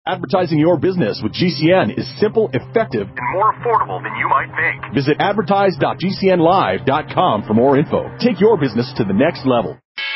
Advertising your business with GCN is simple, effective, and more affordable than you might think. Visit advertise.gcnlive.com for more info. Take your business to the next level.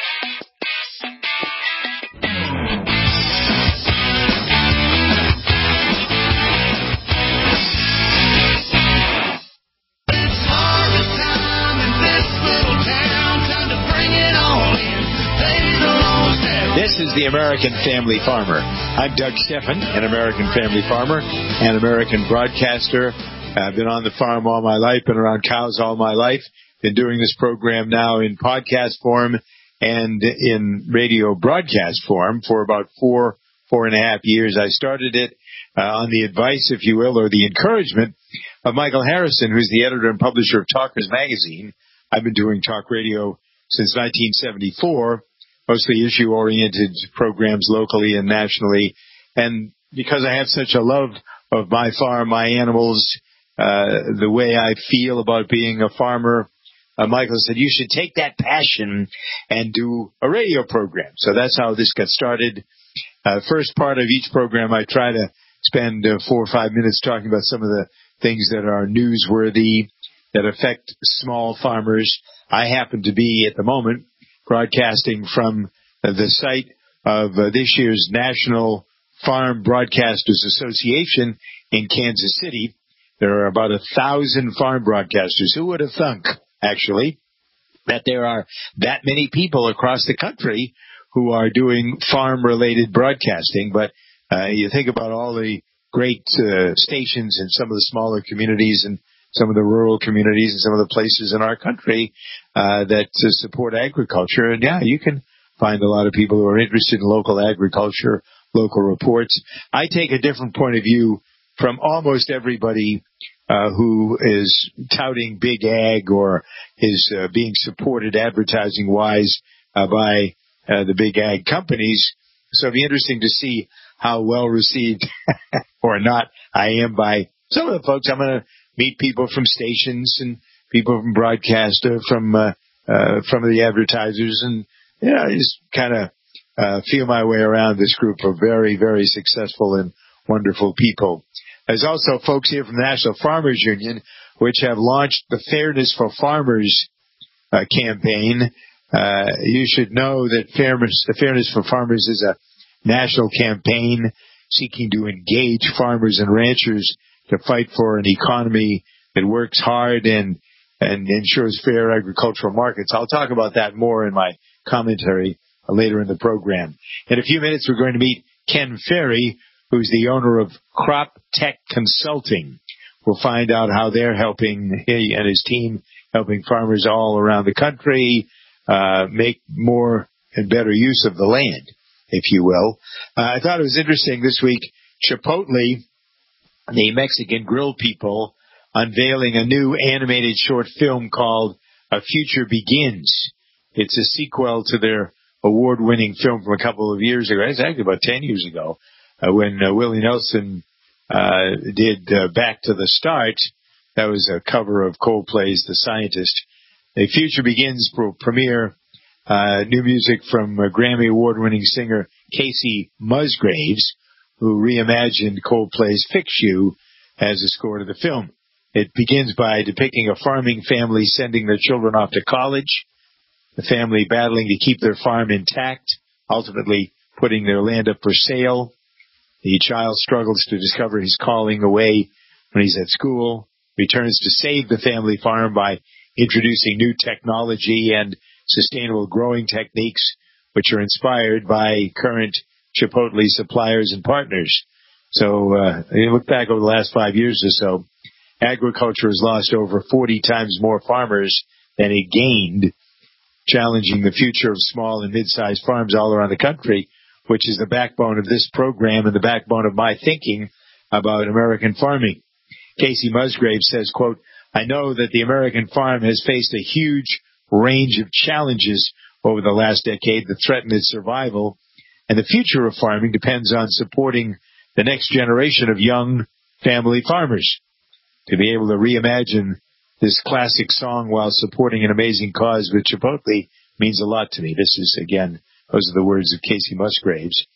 This is the American Family Farmer. I'm Doug Steffen, an American Family Farmer and American broadcaster. I've been on the farm all my life, been around cows all my life, been doing this program now in podcast form and in radio broadcast form for about four and a half years. I started it on the advice, if you will, or the encouragement of Michael Harrison, who's the editor and publisher of Talkers Magazine. I've been doing talk radio since 1974. Mostly issue-oriented programs locally and nationally. And because I have such a love of my farm, my animals, the way I feel about being a farmer, Michael said, you should take that passion and do a radio program. So that's how this got started. First part of each program, I try to spend 4 or 5 minutes talking about some of the things that are newsworthy, that affect small farmers. I happen to be, at the moment, broadcasting from the site of this year's National Farm Broadcasters Association in Kansas City. There are about 1,000 farm broadcasters. Who would have thunk, actually, that there are that many people across the country who are doing farm-related broadcasting? But you think about all the great stations in some of the smaller communities and some of the rural communities and some of the places in our country that support agriculture. And, yeah, you can find a lot of people who are interested in local agriculture, local reports. I take a different point of view from almost everybody who is touting big ag or is being supported advertising-wise by the big ag companies. So it'll be interesting to see how well received or not I am by some of the folks. I'm going to meet people from stations and people from broadcaster, from the advertisers, and I just kind of feel my way around this group of very, very successful and wonderful people. There's also folks here from the National Farmers Union, which have launched the Fairness for Farmers campaign. You should know that the Fairness for Farmers is a national campaign seeking to engage farmers and ranchers to fight for an economy that works hard and ensures fair agricultural markets. I'll talk about that more in my commentary later in the program. In a few minutes, we're going to meet Ken Ferry, who's the owner of Crop Tech Consulting. We'll find out how they're helping, he and his team, helping farmers all around the country make more and better use of the land, if you will. I thought it was interesting this week, Chipotle, the Mexican grill people, unveiling a new animated short film called A Future Begins. It's a sequel to their award-winning film from a couple of years ago. It's actually about 10 years ago, when Willie Nelson did Back to the Start. That was a cover of Coldplay's The Scientist. A Future Begins will premiere new music from Grammy award-winning singer Casey Musgraves, who reimagined Coldplay's Fix You as a score to the film. It begins by depicting a farming family sending their children off to college, the family battling to keep their farm intact, ultimately putting their land up for sale. The child struggles to discover his calling away when he's at school, returns to save the family farm by introducing new technology and sustainable growing techniques, which are inspired by current Chipotle suppliers and partners. So, you look back over the last 5 years or so, agriculture has lost over 40 times more farmers than it gained, challenging the future of small and mid-sized farms all around the country, which is the backbone of this program and the backbone of my thinking about American farming. Casey Musgraves says, quote, I know that the American farm has faced a huge range of challenges over the last decade that threaten its survival, and the future of farming depends on supporting the next generation of young family farmers. To be able to reimagine this classic song while supporting an amazing cause with Chipotle means a lot to me. This is, again, those are the words of Casey Musgraves.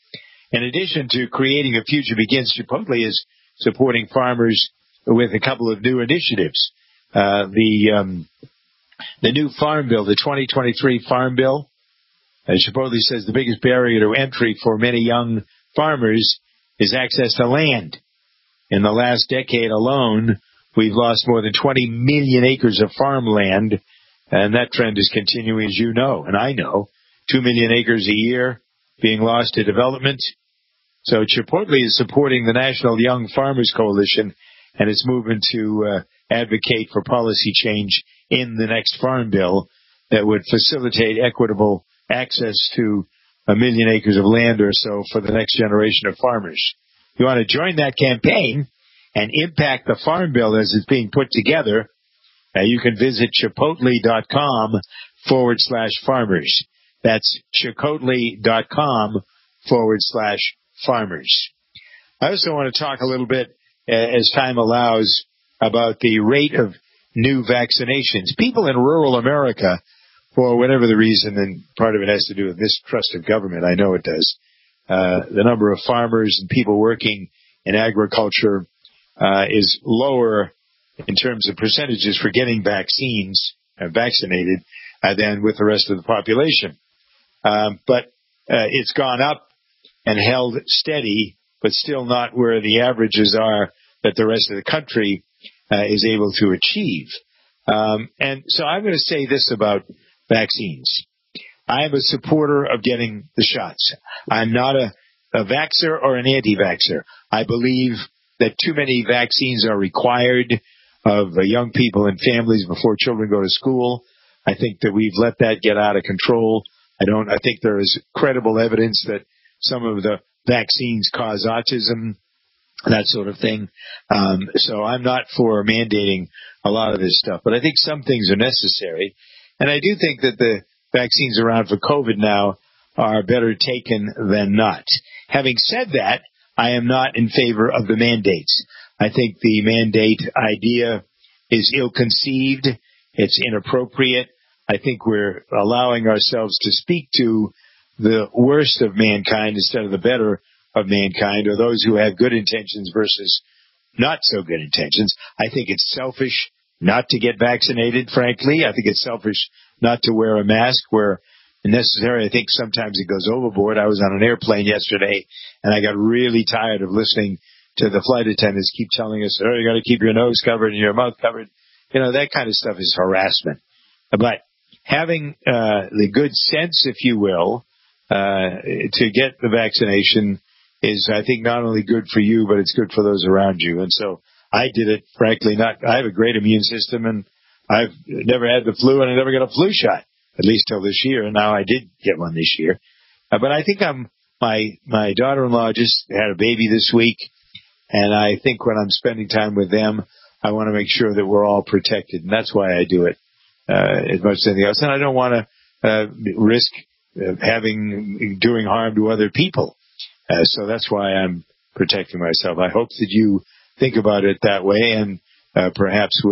In addition to creating a Future Begins, Chipotle is supporting farmers with a couple of new initiatives. The new Farm Bill, the 2023 Farm Bill, Chipotle says the biggest barrier to entry for many young farmers is access to land. In the last decade alone, we've lost more than 20 million acres of farmland, and that trend is continuing, as you know, and I know. 2 million acres a year being lost to development. So Chipotle is supporting the National Young Farmers Coalition and its movement to advocate for policy change in the next Farm Bill that would facilitate equitable access to 1 million acres of land or so for the next generation of farmers. If you want to join that campaign and impact the Farm Bill as it's being put together, you can visit chipotle.com/farmers. That's chipotle.com/farmers. I also want to talk a little bit, as time allows, about the rate of new vaccinations. People in rural America, for whatever the reason, and part of it has to do with mistrust of government, I know it does, the number of farmers and people working in agriculture is lower in terms of percentages for getting vaccinated than with the rest of the population. But it's gone up and held steady, but still not where the averages are that the rest of the country is able to achieve. And so I'm going to say this about vaccines. I am a supporter of getting the shots. I'm not a vaxxer or an anti-vaxxer. I believe that too many vaccines are required of young people and families before children go to school. I think that we've let that get out of control. I think there is credible evidence that some of the vaccines cause autism, that sort of thing. So I'm not for mandating a lot of this stuff, but I think some things are necessary. And I do think that the vaccines around for COVID now are better taken than not. Having said that, I am not in favor of the mandates. I think the mandate idea is ill-conceived. It's inappropriate. I think we're allowing ourselves to speak to the worst of mankind instead of the better of mankind, or those who have good intentions versus not so good intentions. I think it's selfish not to get vaccinated, frankly. I think it's selfish not to wear a mask where necessary. I think sometimes it goes overboard. I was on an airplane yesterday, and I got really tired of listening to the flight attendants keep telling us, you got to keep your nose covered and your mouth covered. That kind of stuff is harassment. But having the good sense, if you will, to get the vaccination is, I think, not only good for you, but it's good for those around you. And so I did it, frankly, I have a great immune system, and I've never had the flu, and I never got a flu shot, at least till this year. And now I did get one this year. But I think my daughter-in-law just had a baby this week, and I think when I'm spending time with them, I want to make sure that we're all protected. And that's why I do it as much as anything else. And I don't want to risk doing harm to other people. So that's why I'm protecting myself. I hope that you think about it that way, and perhaps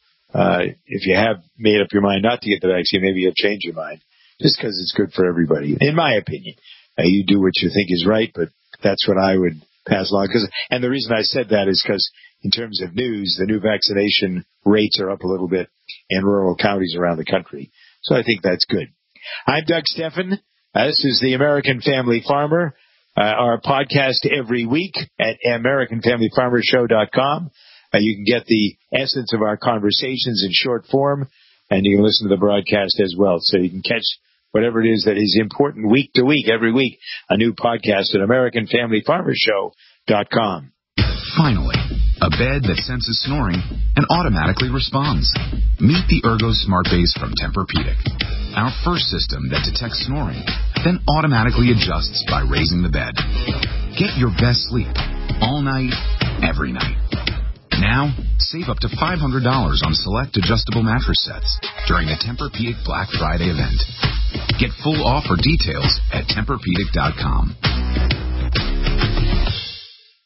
if you have made up your mind not to get the vaccine, maybe you'll change your mind, just because it's good for everybody, in my opinion. You do what you think is right, but that's what I would pass along. And the reason I said that is because in terms of news, the new vaccination rates are up a little bit in rural counties around the country. So I think that's good. I'm Doug Stephan. This is the American Family Farmer. Our podcast every week at AmericanFamilyFarmerShow.com. You can get the essence of our conversations in short form, and you can listen to the broadcast as well. So you can catch whatever it is that is important week to week, every week, a new podcast at AmericanFamilyFarmerShow.com. Finally, a bed that senses snoring and automatically responds. Meet the Ergo Smart Base from Tempur-Pedic, our first system that detects snoring, then automatically adjusts by raising the bed. Get your best sleep all night, every night. Now, save up to $500 on select adjustable mattress sets during the Tempur-Pedic Black Friday event. Get full offer details at TempurPedic.com.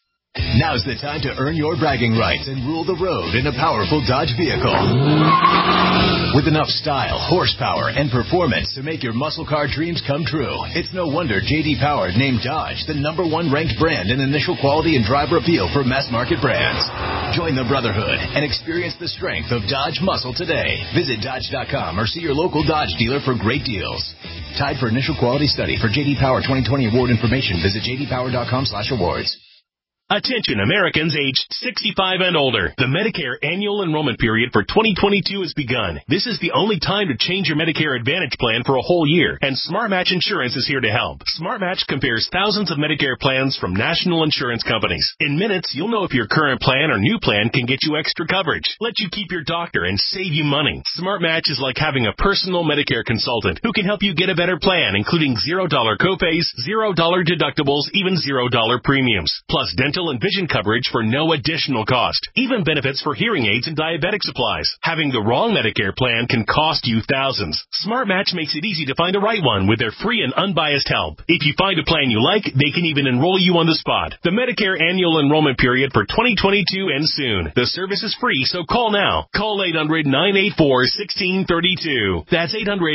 Now's the time to earn your bragging rights and rule the road in a powerful Dodge vehicle. With enough style, horsepower, and performance to make your muscle car dreams come true, it's no wonder J.D. Power named Dodge the #1 ranked brand in initial quality and driver appeal for mass market brands. Join the brotherhood and experience the strength of Dodge muscle today. Visit Dodge.com or see your local Dodge dealer for great deals. Tied for initial quality study. For J.D. Power 2020 award information, visit jdpower.com/awards. Attention Americans aged 65 and older. The Medicare annual enrollment period for 2022 has begun. This is the only time to change your Medicare Advantage plan for a whole year, and SmartMatch Insurance is here to help. SmartMatch compares thousands of Medicare plans from national insurance companies. In minutes, you'll know if your current plan or new plan can get you extra coverage, let you keep your doctor, and save you money. SmartMatch is like having a personal Medicare consultant who can help you get a better plan, including $0 copays, $0 deductibles, even $0 premiums, plus dental and vision coverage for no additional cost. Even benefits for hearing aids and diabetic supplies. Having the wrong Medicare plan can cost you thousands. SmartMatch makes it easy to find the right one with their free and unbiased help. If you find a plan you like, they can even enroll you on the spot. The Medicare annual enrollment period for 2022 ends soon. The service is free, so call now. Call 800-984-1632. That's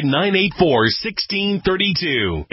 800-984-1632.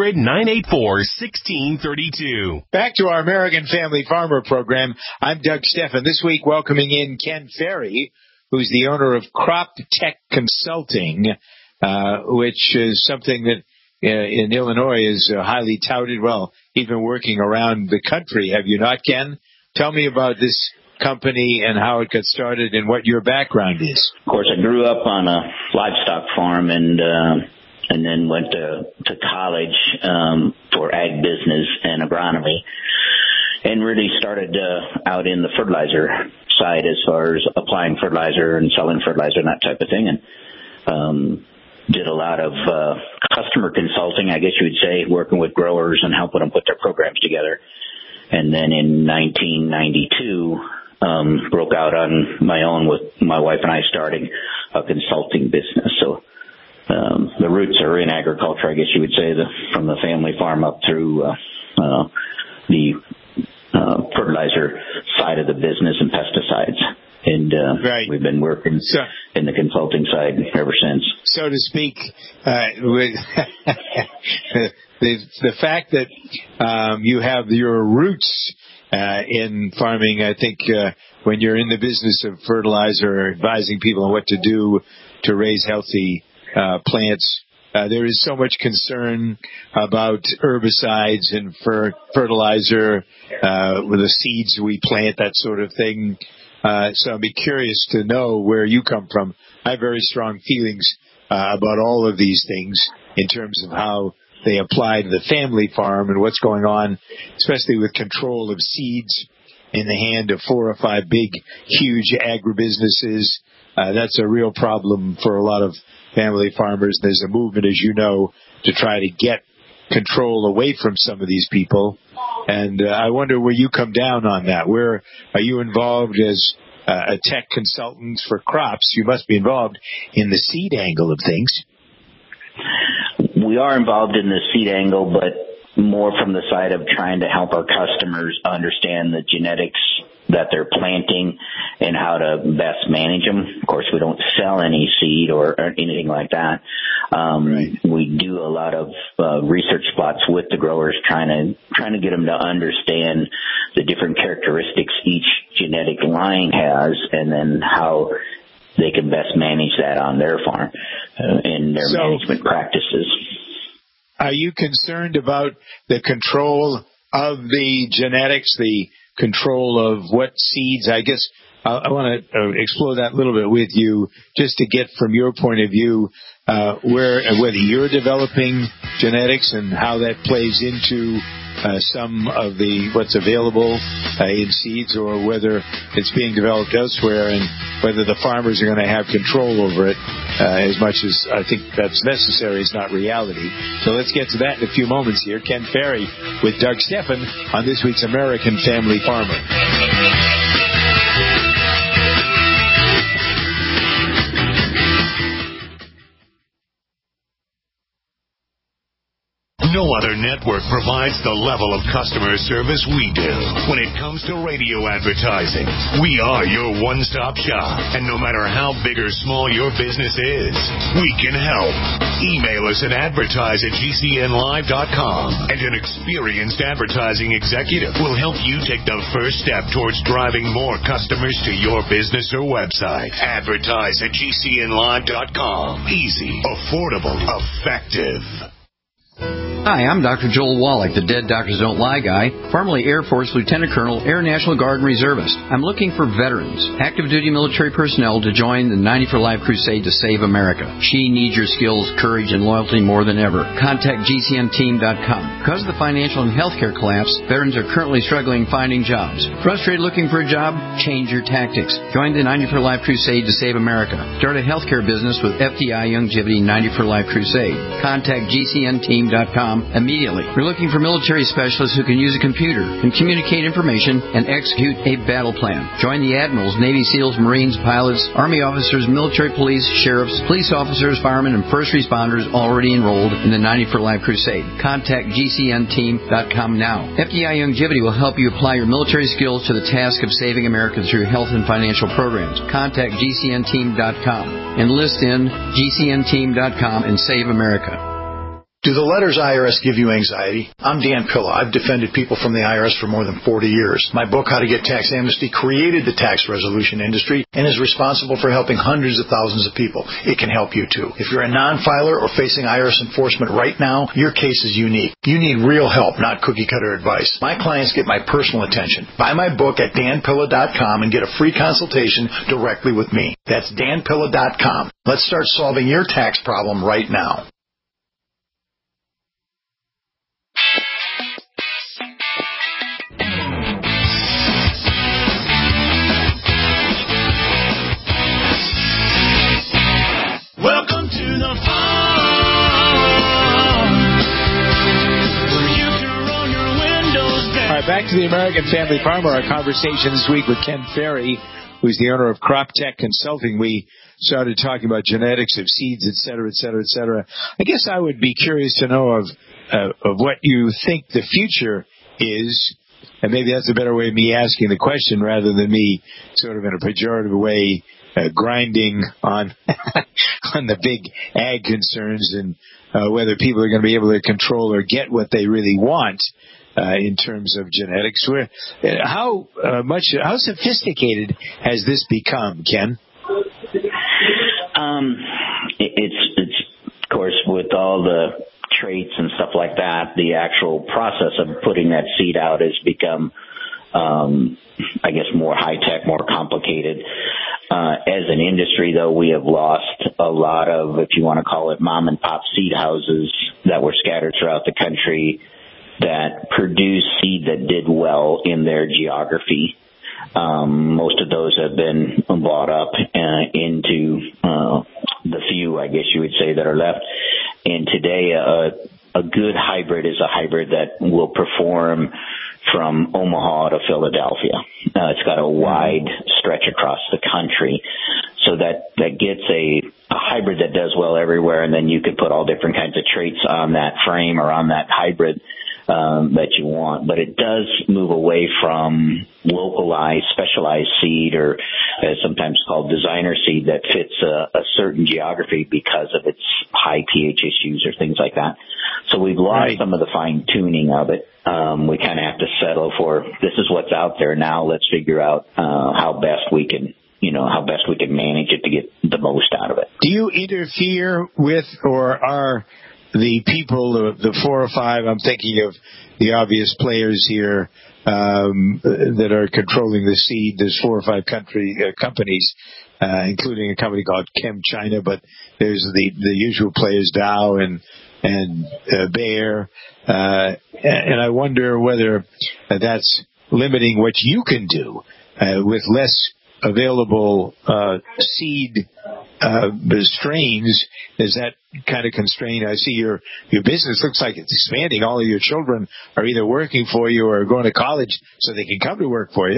800-984-1632. Back to our American Family Farmer program. I'm Doug Steffen. This week, welcoming in Ken Ferry, who's the owner of Crop Tech Consulting, which is something that in Illinois is highly touted. Well, even working around the country. Have you not, Ken? Tell me about this company and how it got started and what your background is. Of course, I grew up on a livestock farm and then went to college for ag business and agronomy. And really started out in the fertilizer side as far as applying fertilizer and selling fertilizer and that type of thing. And did a lot of customer consulting, I guess you would say, working with growers and helping them put their programs together. And then in 1992, broke out on my own with my wife and I starting a consulting business. So the roots are in agriculture, I guess you would say, from the family farm up through the fertilizer side of the business and pesticides. And right. We've been working in the consulting side ever since. So to speak, the fact that you have your roots in farming, I think when you're in the business of fertilizer, advising people on what to do to raise healthy plants, there is so much concern about herbicides and fertilizer with the seeds we plant, that sort of thing. So I'd be curious to know where you come from. I have very strong feelings about all of these things in terms of how they apply to the family farm and what's going on, especially with control of seeds in the hand of 4 or 5 big, huge agribusinesses. That's a real problem for a lot of family farmers. There's a movement, as you know, to try to get control away from some of these people. And I wonder where you come down on that. Where are you involved as a tech consultant for crops? You must be involved in the seed angle of things. We are involved in the seed angle, but more from the side of trying to help our customers understand the genetics that they're planting and how to best manage them. Of course, we don't sell any seed or anything like that. Right. We do a lot of research spots with the growers, trying to get them to understand the different characteristics each genetic line has, and then how they can best manage that on their farm in their management practices. Are you concerned about the control of the genetics, the control of what seeds? I guess I want to explore that a little bit with you, just to get from your point of view whether you're developing genetics and how that plays into some of what's available in seeds, or whether it's being developed elsewhere, and whether the farmers are going to have control over it as much as I think that's necessary is not reality. So let's get to that in a few moments here. Ken Ferry with Doug Steffen on this week's American Family Farmer. No other network provides the level of customer service we do. When it comes to radio advertising, we are your one-stop shop. And no matter how big or small your business is, we can help. Email us at advertise@gcnlive.com, and an experienced advertising executive will help you take the first step towards driving more customers to your business or website. Advertise@gcnlive.com. Easy, affordable, effective. Hi, I'm Dr. Joel Wallach, the Dead Doctors Don't Lie guy, formerly Air Force Lieutenant Colonel, Air National Guard and Reservist. I'm looking for veterans, active duty military personnel to join the 90 for Life crusade to save America. She needs your skills, courage, and loyalty more than ever. Contact GCNteam.com. Because of the financial and healthcare collapse, veterans are currently struggling finding jobs. Frustrated looking for a job? Change your tactics. Join the 90 for Life crusade to save America. Start a healthcare business with FDI Youngevity 90 for Life crusade. Contact GCNteam.com immediately. We're looking for military specialists who can use a computer, can communicate information, and execute a battle plan. Join the admirals, Navy SEALs, Marines, pilots, Army officers, military police, sheriffs, police officers, firemen, and first responders already enrolled in the 90 for Life crusade. Contact GCNteam.com now. FDI Youngevity will help you apply your military skills to the task of saving America through health and financial programs. Contact GCNteam.com. Enlist in GCNteam.com and save America. Do the letters IRS give you anxiety? I'm Dan Pilla. I've defended people from the IRS for more than 40 years. My book, How to Get Tax Amnesty, created the tax resolution industry and is responsible for helping hundreds of thousands of people. It can help you too. If you're a non-filer or facing IRS enforcement right now, your case is unique. You need real help, not cookie-cutter advice. My clients get my personal attention. Buy my book at danpilla.com and get a free consultation directly with me. That's danpilla.com. Let's start solving your tax problem right now. Welcome to the farm, where you can roll your windows down. All right, back to the American Family Farmer. Our conversation this week with Ken Ferry, who's the owner of Crop Tech Consulting. We started talking about genetics of seeds, et cetera, et cetera, et cetera. I guess I would be curious to know of what you think the future is, and maybe that's a better way of me asking the question rather than me sort of in a pejorative way grinding on on the big ag concerns and whether people are going to be able to control or get what they really want in terms of genetics. How sophisticated has this become, Ken? It's of course, with all the traits and stuff like that, the actual process of putting that seed out has become, I guess, more high-tech, more complicated. As an industry, though, we have lost a lot of, if you want to call it, mom-and-pop seed houses that were scattered throughout the country that produced seed that did well in their geography. Most of those have been bought up into the few, I guess you would say, that are left. And today, a good hybrid is a hybrid that will perform from Omaha to Philadelphia. It's got a wide stretch across the country. So that gets a hybrid that does well everywhere, and then you could put all different kinds of traits on that frame or on that hybrid that you want. But it does move away from localized, specialized seed, or as sometimes called designer seed, that fits a certain geography because of its high pH issues or things like that. So we've lost some of the fine-tuning of it. We kind of have to settle for, this is what's out there now. Let's figure out how best we can manage it to get the most out of it. Do you interfere with, or are the people, the 4 or 5, I'm thinking of the obvious players here that are controlling the seed, there's 4 or 5 companies, including a company called ChemChina, but there's the usual players, Dow and Bayer, and I wonder whether that's limiting what you can do with less available seed strains, does that kind of constrain? I see your business looks like it's expanding. All of your children are either working for you or going to college so they can come to work for you.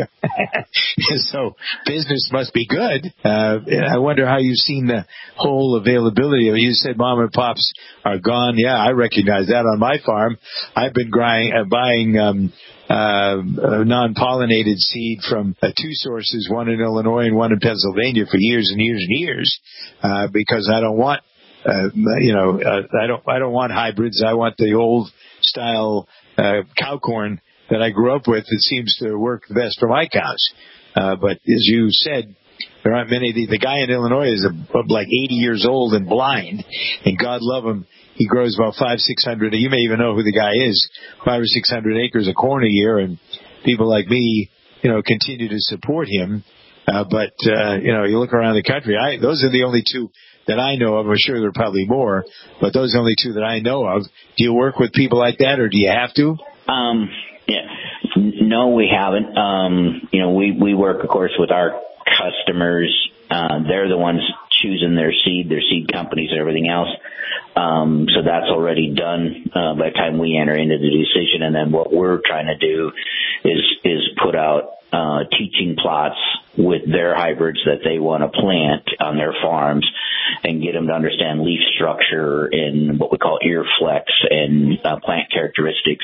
So business must be good. I wonder how you've seen the whole availability. You said mom and pops are gone. Yeah, I recognize that on my farm. I've been buying non-pollinated seed from two sources, one in Illinois and one in Pennsylvania, for years and years and years, because I don't want, I don't want hybrids. I want the old style cow corn that I grew up with. It seems to work the best for my cows. But as you said, there aren't many. The guy in Illinois is like 80 years old and blind, and God love him. He grows about 500-600. You may even know who the guy is. 500 or 600 acres of corn a year, and people like me, continue to support him. But you look around the country. Those are the only two that I know of. I'm sure there are probably more, but those are the only two that I know of. Do you work with people like that, or do you have to? Yeah. No, we haven't. We work, of course, with our customers. They're the ones choosing their seed companies and everything else. So that's already done by the time we enter into the decision. And then what we're trying to do is put out teaching plots with their hybrids that they want to plant on their farms and get them to understand leaf structure and what we call ear flex and plant characteristics.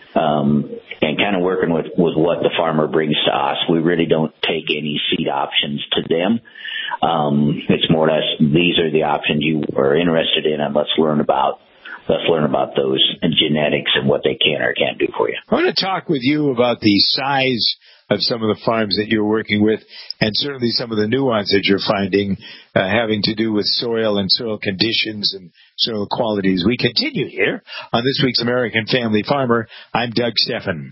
And kind of working with what the farmer brings to us. We really don't take any seed options to them. It's more or less, these are the options you are interested in, and let's learn about those genetics and what they can or can't do for you. I want to talk with you about the size of some of the farms that you're working with, and certainly some of the nuance that you're finding having to do with soil and soil conditions and soil qualities. We continue here on this week's American Family Farmer. I'm Doug Steffen.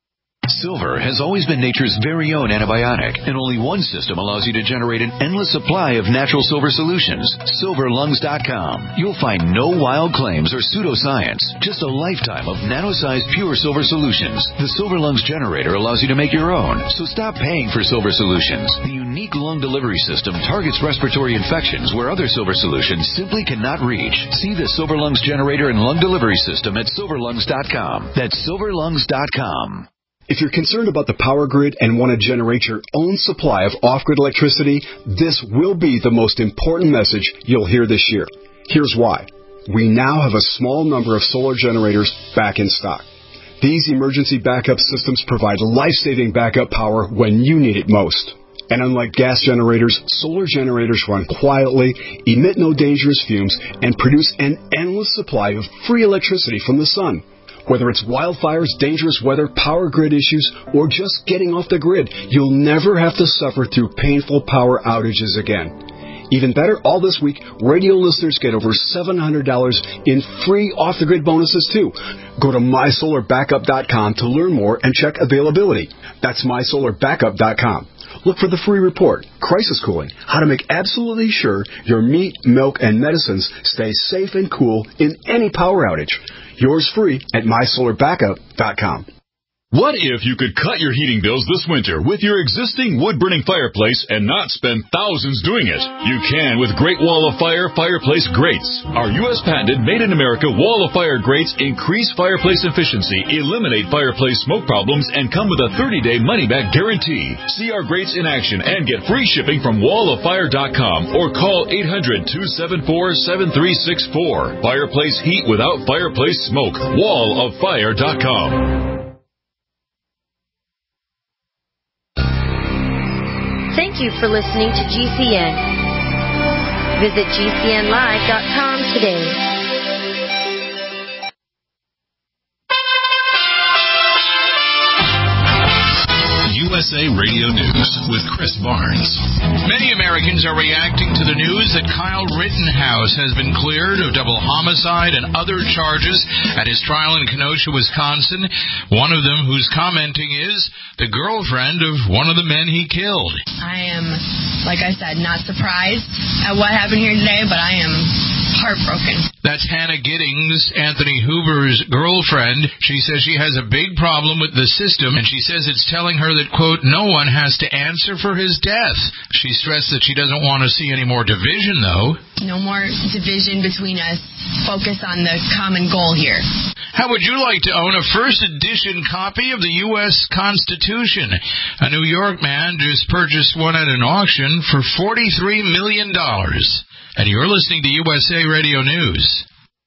Silver has always been nature's very own antibiotic, and only one system allows you to generate an endless supply of natural silver solutions. SilverLungs.com. You'll find no wild claims or pseudoscience, just a lifetime of nano-sized pure silver solutions. The Silver Lungs generator allows you to make your own, so stop paying for silver solutions. The unique lung delivery system targets respiratory infections where other silver solutions simply cannot reach. See the Silver Lungs generator and lung delivery system at SilverLungs.com. That's SilverLungs.com. If you're concerned about the power grid and want to generate your own supply of off-grid electricity, this will be the most important message you'll hear this year. Here's why. We now have a small number of solar generators back in stock. These emergency backup systems provide life-saving backup power when you need it most. And unlike gas generators, solar generators run quietly, emit no dangerous fumes, and produce an endless supply of free electricity from the sun. Whether it's wildfires, dangerous weather, power grid issues, or just getting off the grid, you'll never have to suffer through painful power outages again. Even better, all this week, radio listeners get over $700 in free off-the-grid bonuses, too. Go to MySolarBackup.com to learn more and check availability. That's MySolarBackup.com. Look for the free report, Crisis Cooling, how to make absolutely sure your meat, milk, and medicines stay safe and cool in any power outage. Yours free at MySolarBackup.com. What if you could cut your heating bills this winter with your existing wood-burning fireplace and not spend thousands doing it? You can with Great Wall of Fire fireplace grates. Our U.S.-patented, made-in-America Wall of Fire grates increase fireplace efficiency, eliminate fireplace smoke problems, and come with a 30-day money-back guarantee. See our grates in action and get free shipping from walloffire.com or call 800-274-7364. Fireplace heat without fireplace smoke. walloffire.com. Thank you for listening to GCN. Visit GCNlive.com today. USA Radio News with Chris Barnes. Many Americans are reacting to the news that Kyle Rittenhouse has been cleared of double homicide and other charges at his trial in Kenosha, Wisconsin. One of them who's commenting is the girlfriend of one of the men he killed. I am, like I said, not surprised at what happened here today, but I am heartbroken. That's Hannah Giddings, Anthony Hoover's girlfriend. She says she has a big problem with the system, and she says it's telling her that, quote, no one has to answer for his death. She stressed that she doesn't want to see any more division, though. No more division between us. Focus on the common goal here. How would you like to own a first edition copy of the U.S. Constitution? A New York man just purchased one at an auction for $43 million. And you're listening to USA Radio News.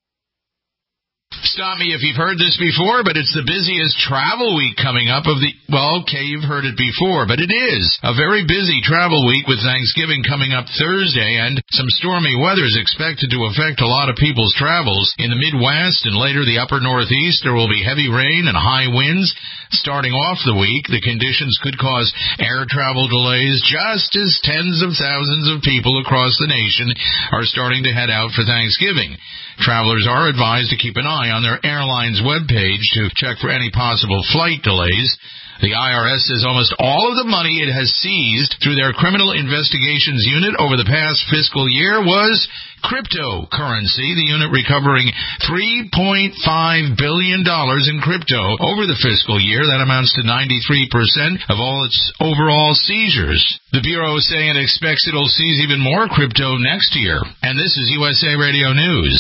Stop me if you've heard this before, but it's the busiest travel week coming up of the... Well, okay, you've heard it before, but it is a very busy travel week with Thanksgiving coming up Thursday, and some stormy weather is expected to affect a lot of people's travels. In the Midwest and later the upper Northeast, there will be heavy rain and high winds. Starting off the week, the conditions could cause air travel delays just as tens of thousands of people across the nation are starting to head out for Thanksgiving. Travelers are advised to keep an eye on their airline's webpage to check for any possible flight delays. The IRS says almost all of the money it has seized through their Criminal Investigations Unit over the past fiscal year was cryptocurrency, the unit recovering $3.5 billion in crypto over the fiscal year. That amounts to 93% of all its overall seizures. The Bureau is saying it expects it'll seize even more crypto next year. And this is USA Radio News.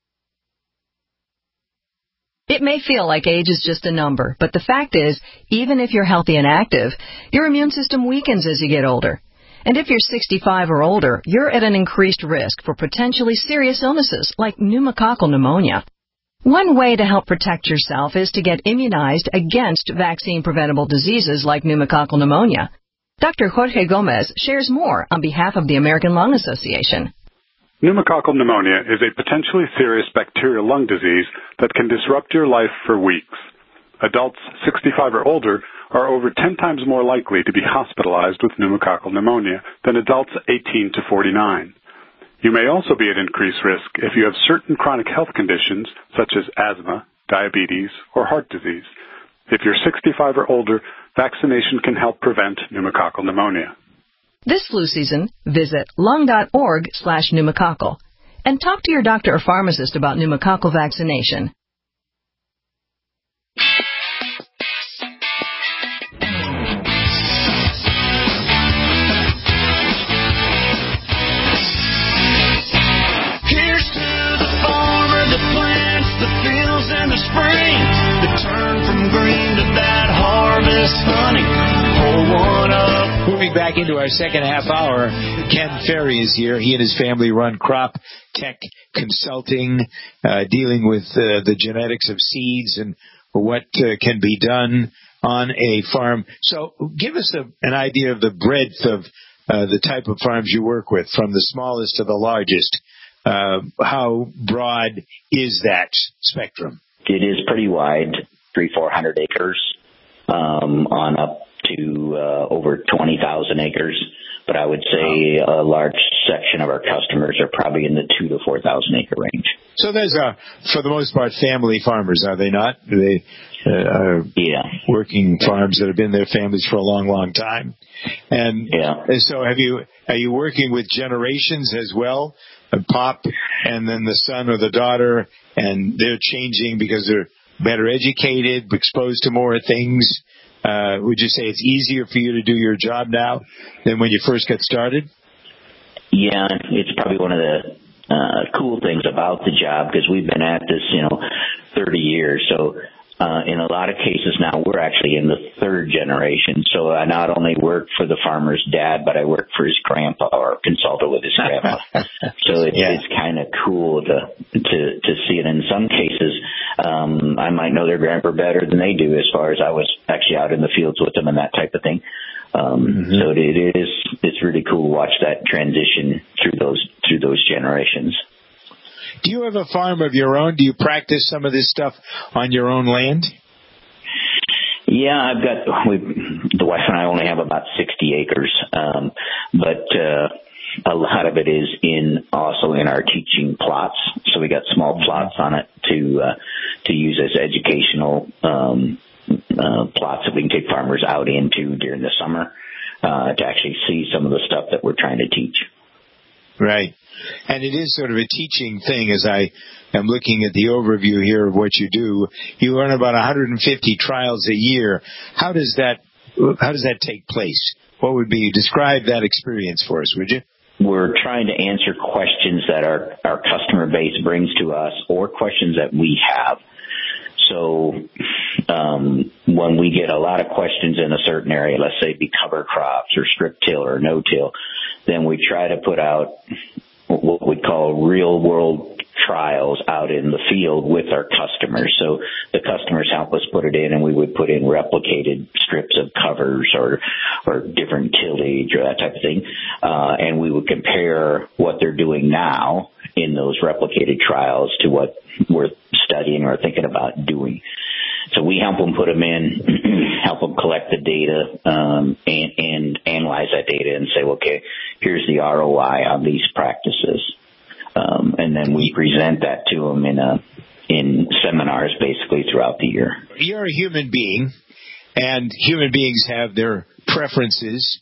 It may feel like age is just a number, but the fact is, even if you're healthy and active, your immune system weakens as you get older. And if you're 65 or older, you're at an increased risk for potentially serious illnesses like pneumococcal pneumonia. One way to help protect yourself is to get immunized against vaccine-preventable diseases like pneumococcal pneumonia. Dr. Jorge Gomez shares more on behalf of the American Lung Association. Pneumococcal pneumonia is a potentially serious bacterial lung disease that can disrupt your life for weeks. Adults 65 or older are over 10 times more likely to be hospitalized with pneumococcal pneumonia than adults 18 to 49. You may also be at increased risk if you have certain chronic health conditions such as asthma, diabetes, or heart disease. If you're 65 or older, vaccination can help prevent pneumococcal pneumonia. This flu season, visit lung.org/pneumococcal and talk to your doctor or pharmacist about pneumococcal vaccination. Here's to the farmer that plants the fields in the spring, that turn from green to that harvest honey. Pull one up. Moving back into our second half hour, Ken Ferry is here. He and his family run Crop Tech Consulting, dealing with the genetics of seeds and what can be done on a farm. So give us an idea of the breadth of the type of farms you work with, from the smallest to the largest. How broad is that spectrum? It is pretty wide, 300-400 acres, on up to over 20,000 acres. But I would say a large section of our customers are probably in the 2,000 to 4,000 acre range. So those are, for the most part, family farmers, are they not? They are working farms that have been their families for a long, long time. And so are you working with generations as well? A pop and then the son or the daughter, and they're changing because they're better educated, exposed to more things. Would you say it's easier for you to do your job now than when you first got started? Yeah, it's probably one of the cool things about the job, because we've been at this, 30 years. So in a lot of cases now, we're actually in the third generation. So I not only work for the farmer's dad, but I work for his grandpa, or consulted with his grandpa. So it's kind of cool to see it. In some cases, I might know their grandpa better than they do, as far as I was actually out in the fields with them and that type of thing. So it's really cool to watch that transition through those generations. Do you have a farm of your own? Do you practice some of this stuff on your own land? Yeah, the wife and I only have about 60 acres, but a lot of it is also in our teaching plots. So we got small plots on it to use as educational plots that we can take farmers out into during the summer to actually see some of the stuff that we're trying to teach. Right. And it is sort of a teaching thing as I am looking at the overview here of what you do. You run about 150 trials a year. How does that take place? What would be, describe that experience for us, would you? We're trying to answer questions that our customer base brings to us or questions that we have. So when we get a lot of questions in a certain area, let's say be cover crops or strip till or no-till, then we try to put out what we call real-world trials out in the field with our customers. So the customers help us put it in, and we would put in replicated strips of covers or different tillage or that type of thing. And we would compare what they're doing now in those replicated trials to what we're studying or thinking about doing. So we help them put them in, help them collect the data, and analyze that data and say, okay, here's the ROI on these practices. And then we present that to them in seminars basically throughout the year. You're a human being, and human beings have their preferences.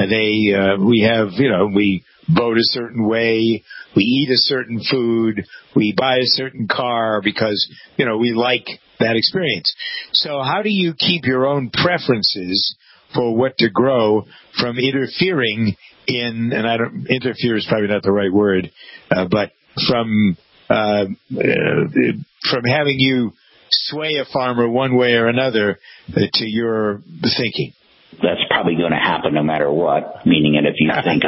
We vote a certain way, we eat a certain food, we buy a certain car because, we like that experience. So how do you keep your own preferences for what to grow from interfering in, and interfere is probably not the right word, but from having you sway a farmer one way or another to your thinking? That's probably going to happen no matter what. Meaning, and if you think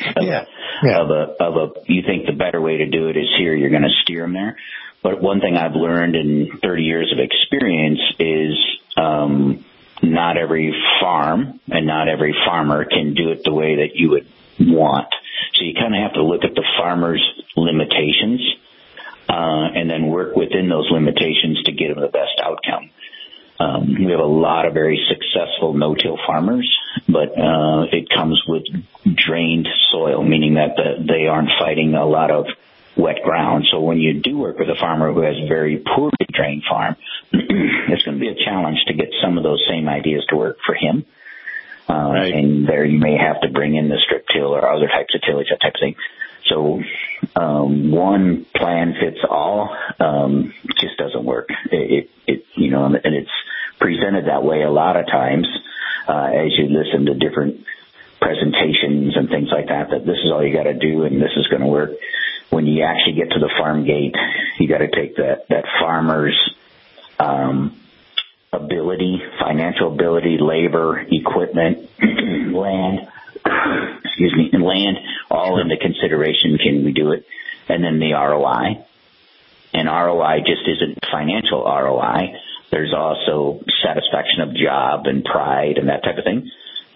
you think the better way to do it is here, you're going to steer them there. But one thing I've learned in 30 years of experience is not every farm and not every farmer can do it the way that you would want. So you kind of have to look at the farmer's limitations and then work within those limitations to get them the best outcome. We have a lot of very successful no-till farmers, but it comes with drained soil, meaning that they aren't fighting a lot of wet ground. So when you do work with a farmer who has a very poorly drained farm, it's going to be a challenge to get some of those same ideas to work for him. Right. And there you may have to bring in the strip till or other types of tillage, that type of thing. So one plan fits all just doesn't work. And it's presented that way a lot of times as you listen to different presentations and things like that this is all you got to do and this is going to work. When you actually get to the farm gate, you got to take that farmer's ability, financial ability, labor, equipment, land, all into consideration. Can we do it? And then the ROI. And ROI just isn't financial ROI. There's also satisfaction of job and pride and that type of thing.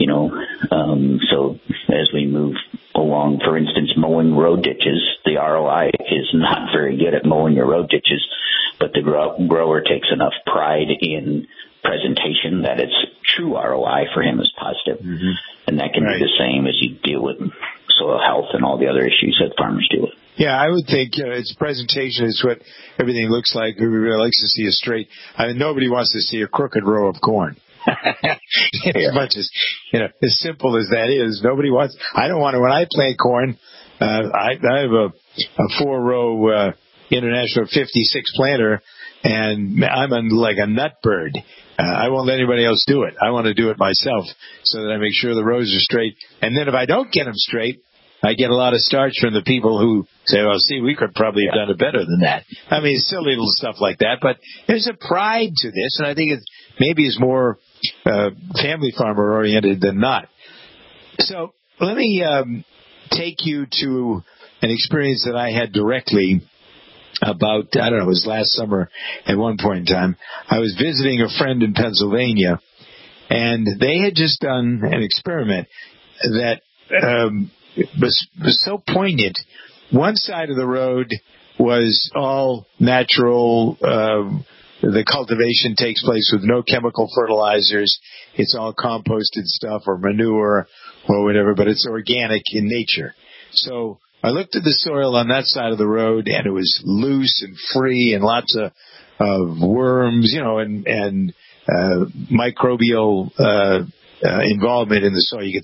So as we move along, for instance, mowing road ditches, the ROI is not very good at mowing your road ditches, but the grower takes enough pride in presentation that its true ROI for him is positive. Mm-hmm. And that can be the same as you deal with soil health and all the other issues that farmers deal with. Yeah, I would think its presentation is what everything looks like. Everybody likes to see a straight. Nobody wants to see a crooked row of corn. As much as as simple as that is, nobody wants. I don't want to. When I plant corn, I have a 4-row International 56 planter, and I'm like a nut bird. I won't let anybody else do it. I want to do it myself so that I make sure the rows are straight. And then if I don't get them straight, I get a lot of starch from the people who say, well, see, we could probably have done it better than that. I mean, silly little stuff like that. But there's a pride to this, and I think it maybe is more family farmer-oriented than not. So let me take you to an experience that I had directly about, I don't know, it was last summer at one point in time. I was visiting a friend in Pennsylvania, and they had just done an experiment that was so poignant. One side of the road was all natural. The cultivation takes place with no chemical fertilizers. It's all composted stuff or manure or whatever, but it's organic in nature. So I looked at the soil on that side of the road, and it was loose and free and lots of worms, and microbial involvement in the soil. You could see it.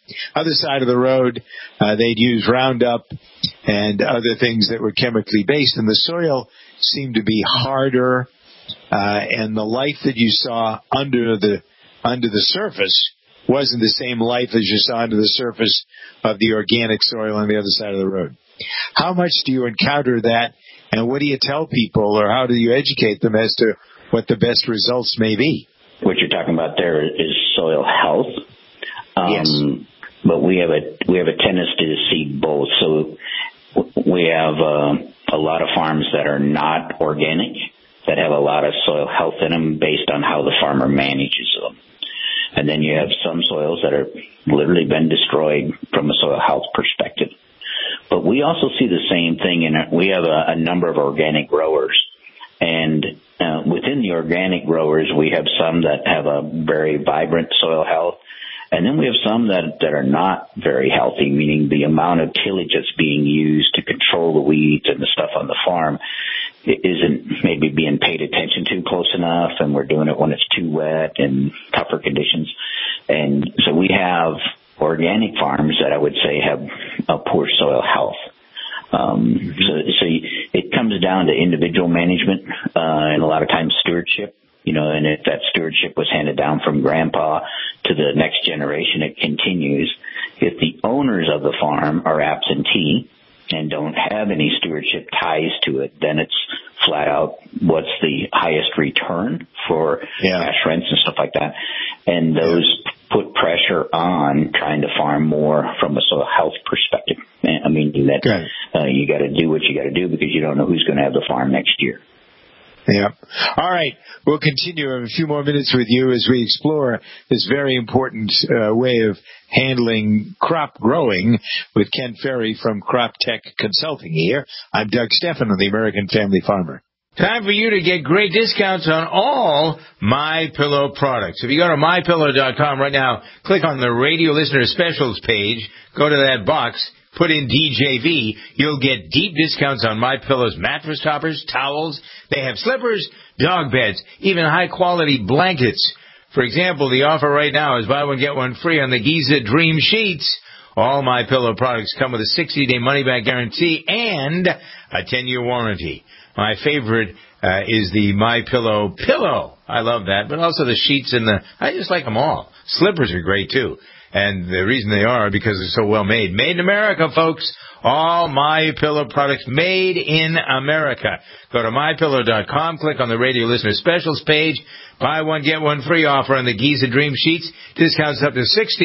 other side of the road, they'd use Roundup and other things that were chemically based, and the soil seemed to be harder, and the life that you saw under the surface wasn't the same life as you saw under the surface of the organic soil on the other side of the road. How much do you encounter that, and what do you tell people, or how do you educate them as to what the best results may be? What you're talking about there is soil health. Yes. But we have a tendency to see both. So we have a lot of farms that are not organic, that have a lot of soil health in them based on how the farmer manages them. And then you have some soils that are literally been destroyed from a soil health perspective. But we also see the same thing we have a number of organic growers. And within the organic growers, we have some that have a very vibrant soil health. And then we have some that are not very healthy, meaning the amount of tillage that's being used to control the weeds and the stuff on the farm isn't maybe being paid attention to close enough, and we're doing it when it's too wet and tougher conditions. And so we have organic farms that I would say have a poor soil health. So it comes down to individual management and a lot of times stewardship. And if that stewardship was handed down from grandpa to the next generation, it continues. If the owners of the farm are absentee and don't have any stewardship ties to it, then it's flat out what's the highest return for cash rents and stuff like that. And those put pressure on trying to farm more from a soil health perspective. I mean, that you got to do what you got to do because you don't know who's going to have the farm next year. Yeah. All right. We'll continue in a few more minutes with you as we explore this very important way of handling crop growing with Ken Ferrie from Crop Tech Consulting here. I'm Doug Stephan of the American Family Farmer. Time for you to get great discounts on all MyPillow products. If you go to MyPillow.com right now, click on the Radio Listener Specials page, go to that box, put in DJV, you'll get deep discounts on MyPillow's mattress toppers, towels. They have slippers, dog beds, even high-quality blankets. For example, the offer right now is buy one, get one free on the Giza Dream Sheets. All MyPillow products come with a 60-day money-back guarantee and a 10-year warranty. My favorite is the MyPillow pillow. I love that, but also the sheets and I just like them all. Slippers are great, too. And the reason they are because they're so well made. Made in America, folks. All MyPillow products made in America. Go to MyPillow.com, click on the Radio Listener Specials page. Buy one, get one free offer on the Giza Dream Sheets. Discounts up to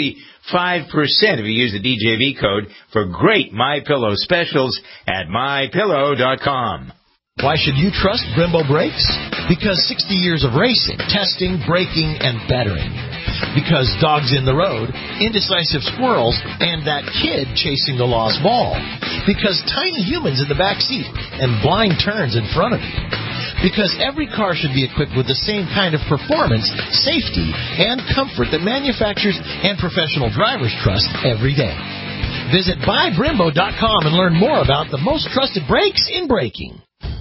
65% if you use the DJV code for great MyPillow specials at MyPillow.com. Why should you trust Brembo Brakes? Because 60 years of racing, testing, braking, and bettering. Because dogs in the road, indecisive squirrels, and that kid chasing the lost ball. Because tiny humans in the back seat and blind turns in front of you. Because every car should be equipped with the same kind of performance, safety, and comfort that manufacturers and professional drivers trust every day. Visit buybrembo.com and learn more about the most trusted brakes in braking.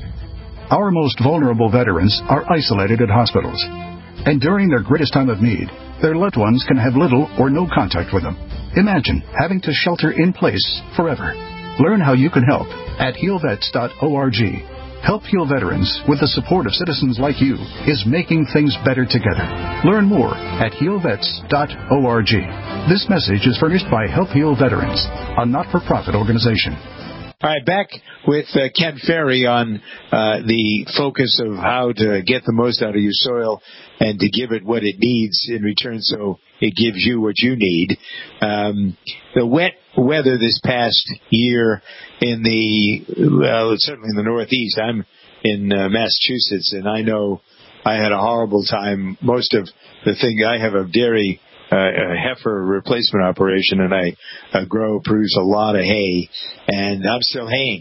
Our most vulnerable veterans are isolated at hospitals. And during their greatest time of need, their loved ones can have little or no contact with them. Imagine having to shelter in place forever. Learn how you can help at healvets.org. Help Heal Veterans, with the support of citizens like you, is making things better together. Learn more at healvets.org. This message is furnished by Help Heal Veterans, a not-for-profit organization. All right, back with Ken Ferrie on the focus of how to get the most out of your soil and to give it what it needs in return so it gives you what you need. The wet weather this past year certainly in the Northeast. I'm in Massachusetts, and I know I had a horrible time. Most of the thing, I have a dairy heifer replacement operation, and I produce a lot of hay, and I'm still haying.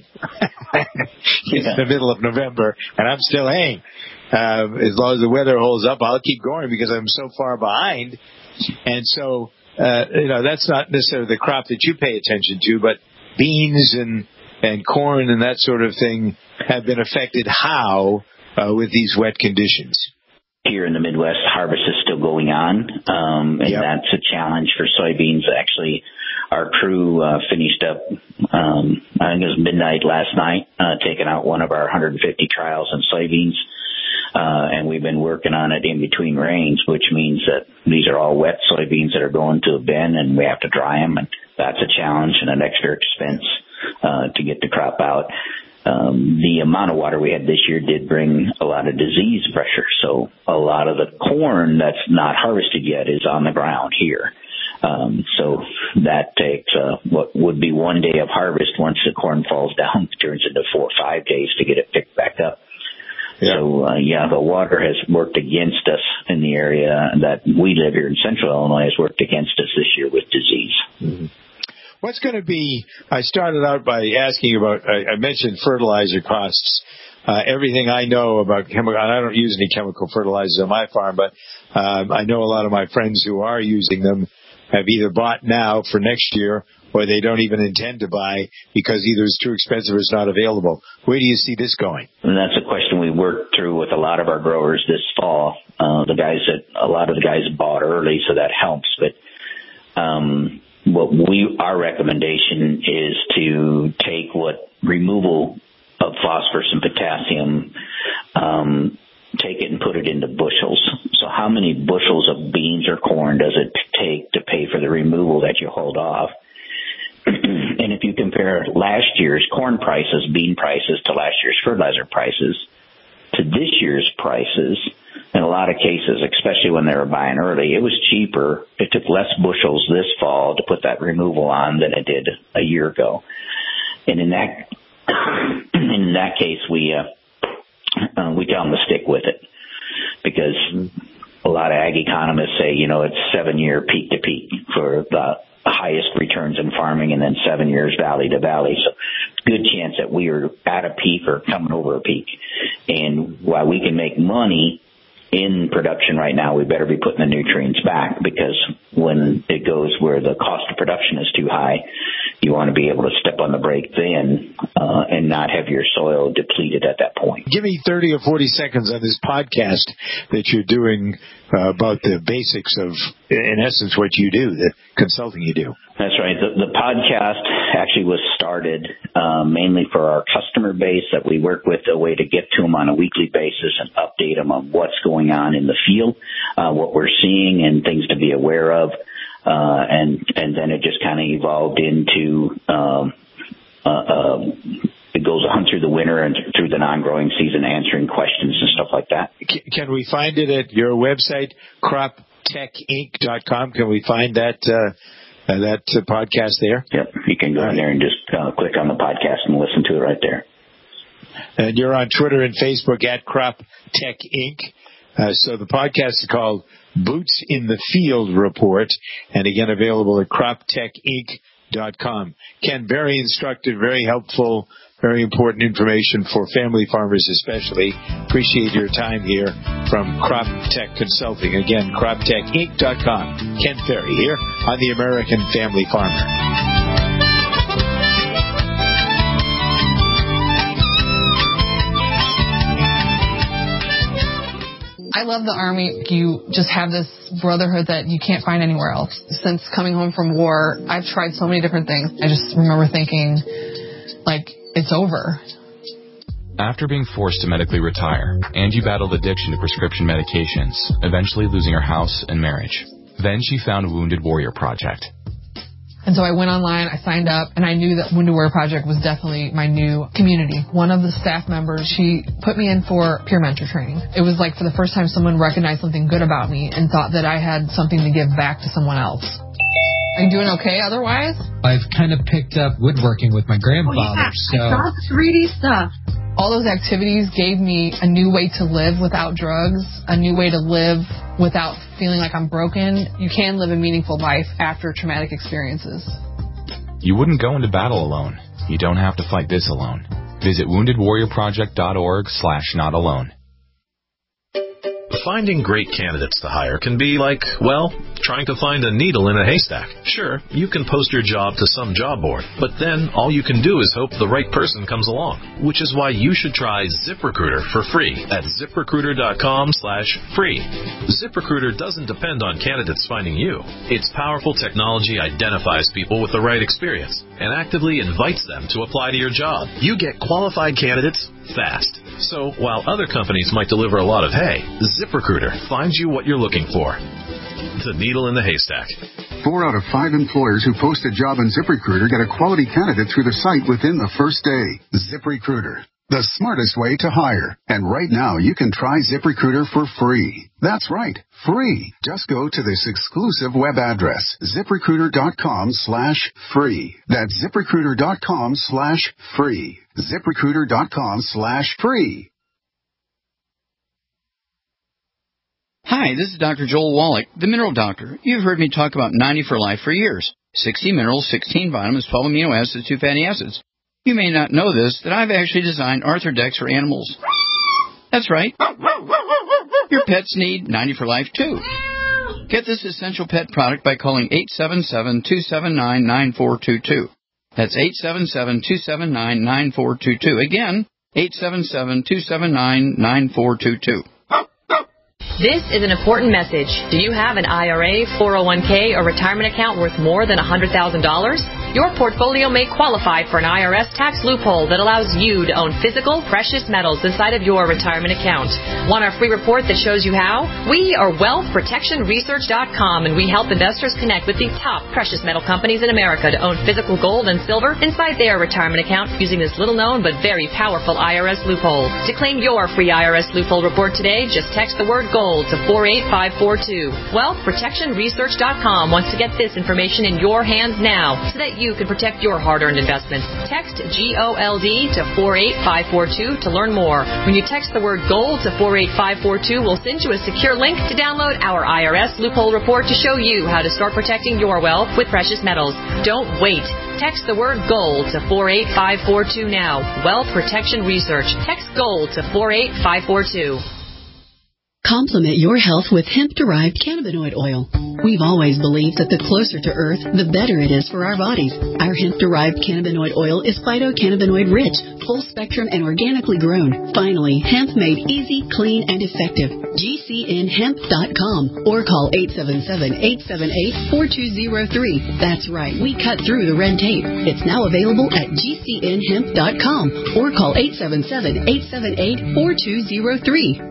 It's the middle of November, and I'm still haying. As long as the weather holds up, I'll keep going because I'm so far behind. And so, that's not necessarily the crop that you pay attention to, but beans and corn and that sort of thing have been affected how with these wet conditions? here in the Midwest, harvest is still going on, and that's a challenge for soybeans. Actually, our crew finished up, I think it was midnight last night, taking out one of our 150 trials in soybeans, and we've been working on it in between rains, which means that these are all wet soybeans that are going to a bin, and we have to dry them, and that's a challenge and an extra expense to get the crop out. The amount of water we had this year did bring a lot of disease pressure. So a lot of the corn that's not harvested yet is on the ground here. So that takes what would be 1 day of harvest. Once the corn falls down, it turns into 4 or 5 days to get it picked back up. Yeah. So, the water has worked against us in the area that we live here in Central Illinois, has worked against us this year with disease. Mm-hmm. What's going to be, I started out by asking about, I mentioned fertilizer costs. Everything I know about chemical, I don't use any chemical fertilizers on my farm, but I know a lot of my friends who are using them have either bought now for next year or they don't even intend to buy because either it's too expensive or it's not available. Where do you see this going? And that's a question we worked through with a lot of our growers this fall. A lot of the guys bought early, so that helps, but our recommendation is to take what removal of phosphorus and potassium, take it and put it into bushels. So how many bushels of beans or corn does it take to pay for the removal that you hold off? And if you compare last year's corn prices, bean prices, to last year's fertilizer prices, to this year's prices, in a lot of cases, especially when they were buying early, it was cheaper. It took less bushels this fall to put that removal on than it did a year ago. And in that case, we tell them to stick with it, because a lot of ag economists say, it's 7-year peak to peak for the highest returns in farming, and then 7 years valley to valley. So good chance that we are at a peak or coming over a peak. And while we can make money in production right now, we better be putting the nutrients back, because when it goes where the cost of production is too high, you want to be able to step on the brake then and not have your soil depleted at that point. Give me 30 or 40 seconds on this podcast that you're doing about the basics of, in essence, what you do, the consulting you do. That's right. The podcast actually was started mainly for our customer base that we work with, a way to get to them on a weekly basis and update them on what's going on in the field, what we're seeing, and things to be aware of. And then it just kind of evolved into it goes on through the winter and through the non-growing season, answering questions and stuff like that. Can we find it at your website, croptechinc.com? Can we find that podcast there? Yep, you can go in there and just click on the podcast and listen to it right there. And you're on Twitter and Facebook at Crop Tech Inc. So the podcast is called Boots in the Field Report, and again available at croptechinc.com. Ken, very instructive, very helpful, very important information for family farmers especially. Appreciate your time here from Crop Tech Consulting. Again, croptechinc.com. Ken Ferry here on the American Family Farmer. I love the Army. You just have this brotherhood that you can't find anywhere else. Since coming home from war, I've tried so many different things. I just remember thinking, it's over. After being forced to medically retire, Angie battled addiction to prescription medications, eventually losing her house and marriage. Then she found Wounded Warrior Project. And so I went online, I signed up, and I knew that Wounded Warrior Project was definitely my new community. One of the staff members, she put me in for peer mentor training. It was like for the first time someone recognized something good about me and thought that I had something to give back to someone else. Are you doing okay otherwise? I've kind of picked up woodworking with my grandfather, so... I saw 3D stuff. All those activities gave me a new way to live without drugs, a new way to live without feeling like I'm broken. You can live a meaningful life after traumatic experiences. You wouldn't go into battle alone. You don't have to fight this alone. Visit woundedwarriorproject.org/notalone. Finding great candidates to hire can be like, trying to find a needle in a haystack. Sure, you can post your job to some job board, but then all you can do is hope the right person comes along, which is why you should try ZipRecruiter for free at ZipRecruiter.com/free. ZipRecruiter doesn't depend on candidates finding you. Its powerful technology identifies people with the right experience and actively invites them to apply to your job. You get qualified candidates fast. So while other companies might deliver a lot of hay, ZipRecruiter finds you what you're looking for. The needle in the haystack. 4 out of 5 employers who post a job on ZipRecruiter get a quality candidate through the site within the first day. ZipRecruiter, the smartest way to hire. And right now, you can try ZipRecruiter for free. That's right, free. Just go to this exclusive web address, ZipRecruiter.com/free. That's ZipRecruiter.com/free. ZipRecruiter.com/free. Hi, this is Dr. Joel Wallach, the Mineral Doctor. You've heard me talk about 90 for Life for years. 60 minerals, 16 vitamins, 12 amino acids, 2 fatty acids. You may not know this, that I've actually designed Arthrodex for animals. That's right. Your pets need 90 for Life, too. Get this essential pet product by calling 877-279-9422. That's 877-279-9422. Again, 877-279-9422. This is an important message. Do you have an IRA, 401k, or retirement account worth more than $100,000? Your portfolio may qualify for an IRS tax loophole that allows you to own physical, precious metals inside of your retirement account. Want our free report that shows you how? We are WealthProtectionResearch.com, and we help investors connect with the top precious metal companies in America to own physical gold and silver inside their retirement account using this little-known but very powerful IRS loophole. To claim your free IRS loophole report today, just text the word GOLD to 48542. WealthProtectionResearch.com wants to get this information in your hands now so that you can protect your hard-earned investments. Text GOLD to 48542 to learn more. When you text the word GOLD to 48542, we'll send you a secure link to download our IRS loophole report to show you how to start protecting your wealth with precious metals. Don't wait. Text the word GOLD to 48542 now. Wealth Protection Research. Text GOLD to 48542. Complement your health with hemp-derived cannabinoid oil. We've always believed that the closer to Earth, the better it is for our bodies. Our hemp-derived cannabinoid oil is phytocannabinoid-rich, full-spectrum, and organically grown. Finally, hemp made easy, clean, and effective. GCNhemp.com or call 877-878-4203. That's right, we cut through the red tape. It's now available at GCNhemp.com or call 877-878-4203.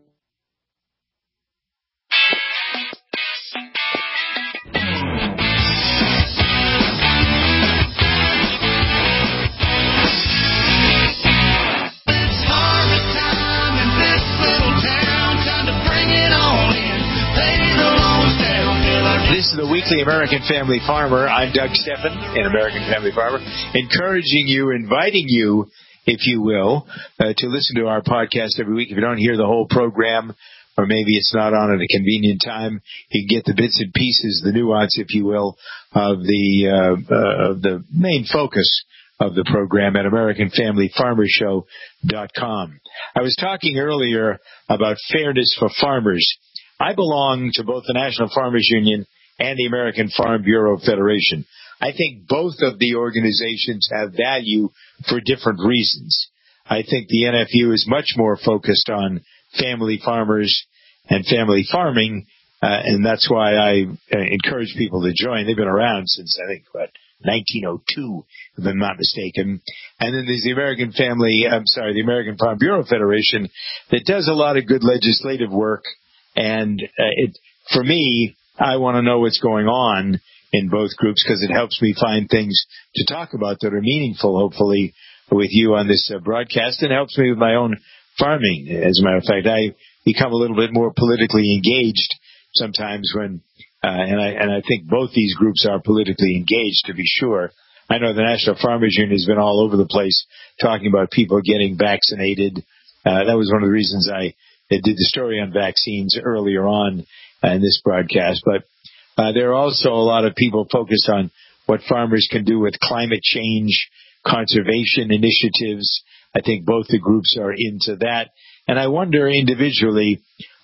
This is the Weekly American Family Farmer. I'm Doug Stephan, an American Family Farmer, encouraging you, inviting you, if you will, to listen to our podcast every week. If you don't hear the whole program, or maybe it's not on at a convenient time, you can get the bits and pieces, the nuance, if you will, of the main focus of the program at AmericanFamilyFarmerShow.com. I was talking earlier about fairness for farmers. I belong to both the National Farmers Union and the American Farm Bureau Federation. I think both of the organizations have value for different reasons. I think the NFU is much more focused on family farmers and family farming, and that's why I encourage people to join. They've been around since, I think, 1902, if I'm not mistaken. And then there's the American Farm Bureau Federation that does a lot of good legislative work. And for me, I want to know what's going on in both groups because it helps me find things to talk about that are meaningful, hopefully, with you on this broadcast. And helps me with my own farming. As a matter of fact, I become a little bit more politically engaged sometimes when, and I think both these groups are politically engaged, to be sure. I know the National Farmers Union has been all over the place talking about people getting vaccinated. That was one of the reasons I did the story on vaccines earlier on in this broadcast. But there are also a lot of people focused on what farmers can do with climate change, conservation initiatives. I think both the groups are into that. And I wonder individually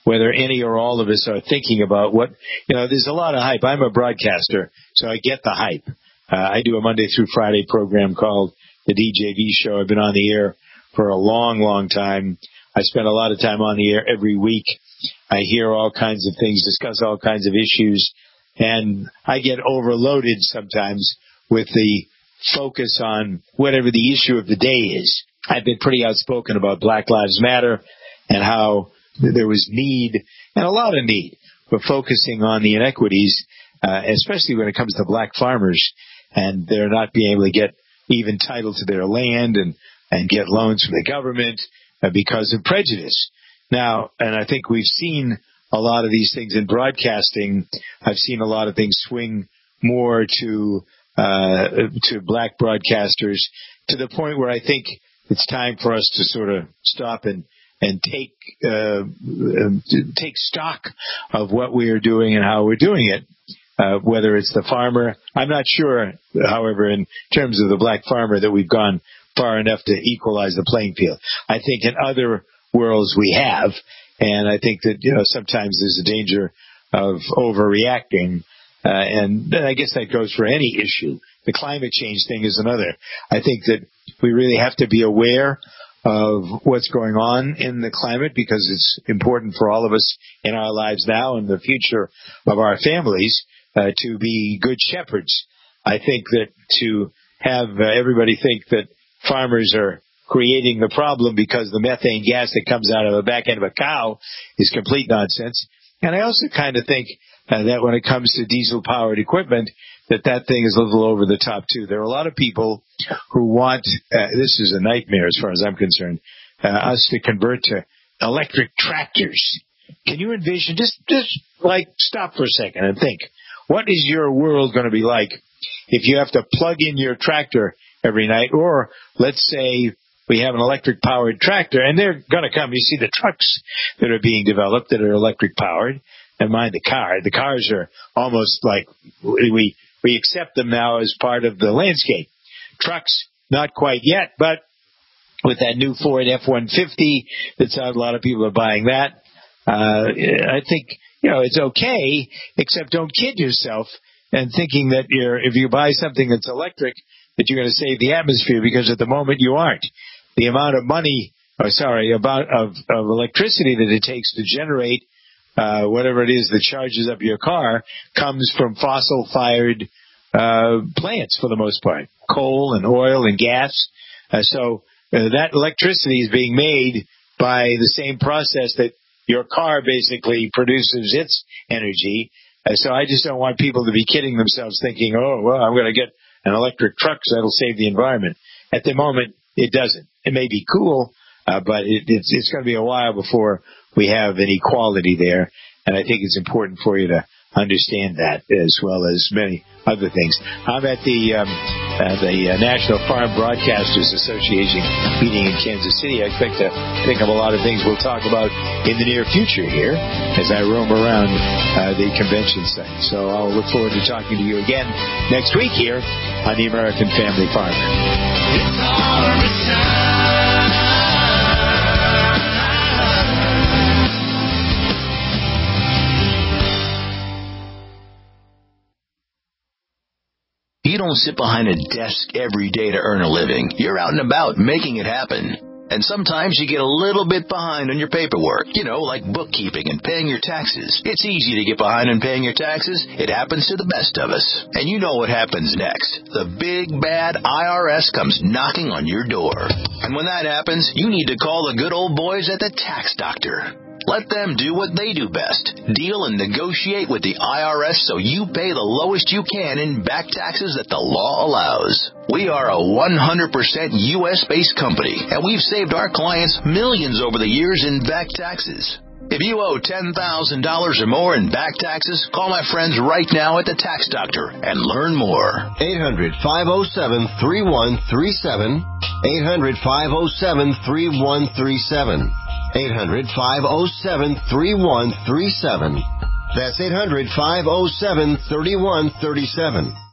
whether any or all of us are thinking about what, there's a lot of hype. I'm a broadcaster, so I get the hype. I do a Monday through Friday program called the DJV Show. I've been on the air for a long, long time. I spend a lot of time on the air every week. I hear all kinds of things, discuss all kinds of issues, and I get overloaded sometimes with the focus on whatever the issue of the day is. I've been pretty outspoken about Black Lives Matter and how there was need, and a lot of need, for focusing on the inequities, especially when it comes to black farmers, and they're not being able to get even title to their land and get loans from the government because of prejudice. Now, and I think we've seen a lot of these things in broadcasting. I've seen a lot of things swing more to black broadcasters, to the point where I think it's time for us to sort of stop and take stock of what we are doing and how we're doing it. Whether it's the farmer, I'm not sure, however, in terms of the black farmer, that we've gone far enough to equalize the playing field. I think in other worlds we have, and I think that sometimes there's a danger of overreacting, and I guess that goes for any issue. The climate change thing is another. I think that we really have to be aware of what's going on in the climate, because it's important for all of us in our lives now and the future of our families to be good shepherds. I think that to have everybody think that farmers are creating the problem because the methane gas that comes out of the back end of a cow is complete nonsense. And I also kind of think that when it comes to diesel-powered equipment, that thing is a little over the top, too. There are a lot of people who want, this is a nightmare as far as I'm concerned, us to convert to electric tractors. Can you envision, just stop for a second and think, what is your world going to be like if you have to plug in your tractor every night? Or let's say we have an electric-powered tractor, and they're going to come. You see the trucks that are being developed that are electric-powered. Never mind the car. The cars are almost like we accept them now as part of the landscape. Trucks, not quite yet, but with that new Ford F-150 that's out, a lot of people are buying that. I think, it's okay, except don't kid yourself and thinking that if you buy something that's electric, that you're going to save the atmosphere, because at the moment you aren't. The amount of money, of electricity that it takes to generate whatever it is that charges up your car comes from fossil-fired plants for the most part, coal and oil and gas. So that electricity is being made by the same process that your car basically produces its energy. So I just don't want people to be kidding themselves thinking, oh, well, I'm going to get an electric truck so that'll save the environment. At the moment, it doesn't. It may be cool, but it's going to be a while before we have an equality there. And I think it's important for you to understand that, as well as many other things. I'm at the National Farm Broadcasters Association meeting in Kansas City. I expect to think of a lot of things we'll talk about in the near future here as I roam around the convention site. So I'll look forward to talking to you again next week here on the American Family Farmer. It's harvest time. You don't sit behind a desk every day to earn a living. You're out and about making it happen. And sometimes you get a little bit behind on your paperwork, like bookkeeping and paying your taxes. It's easy to get behind on paying your taxes. It happens to the best of us. And you know what happens next. The big, bad IRS comes knocking on your door. And when that happens, you need to call the good old boys at the Tax Doctor. Let them do what they do best. Deal and negotiate with the IRS so you pay the lowest you can in back taxes that the law allows. We are a 100% U.S.-based company, and we've saved our clients millions over the years in back taxes. If you owe $10,000 or more in back taxes, call my friends right now at the Tax Doctor and learn more. 800-507-3137. 800-507-3137. 800-507-3137. That's 800-507-3137.